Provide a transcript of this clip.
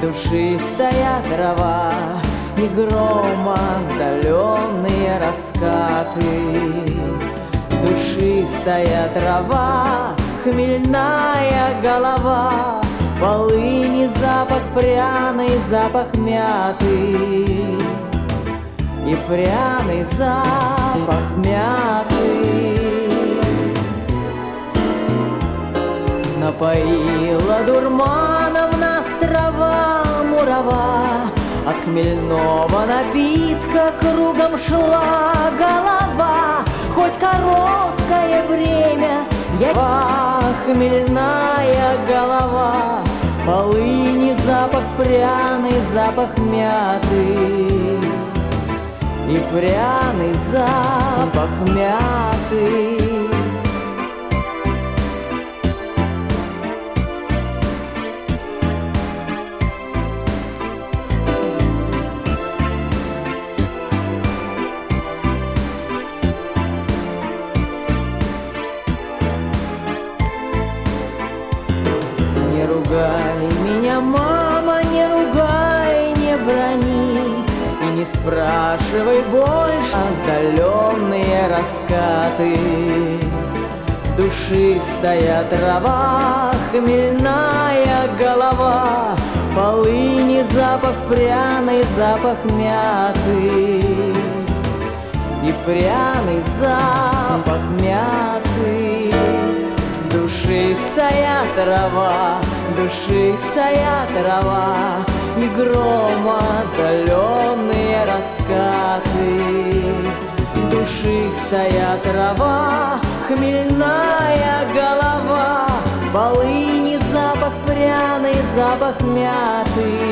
Душистая трава и гром отдаленные раскаты. Душистая трава, хмельная голова, полыни запах пряный, запах мяты и пряный запах мяты. Напоила дурманом нас трава мурава, от хмельного напитка кругом шла голова. Хоть короткое время хмельная голова, полыни запах пряный, запах мяты и пряный запах мяты. Не ругай меня, мама, не ругай, не брони, и не спрашивай больше отдаленные раскаты. Душистая трава, хмельная голова, полыни запах пряный, запах мяты и пряный запах мяты. Душистая трава, душистая трава и гром отдаленные раскаты. Душистая трава, хмельная голова, полыни запах пряный, запах мяты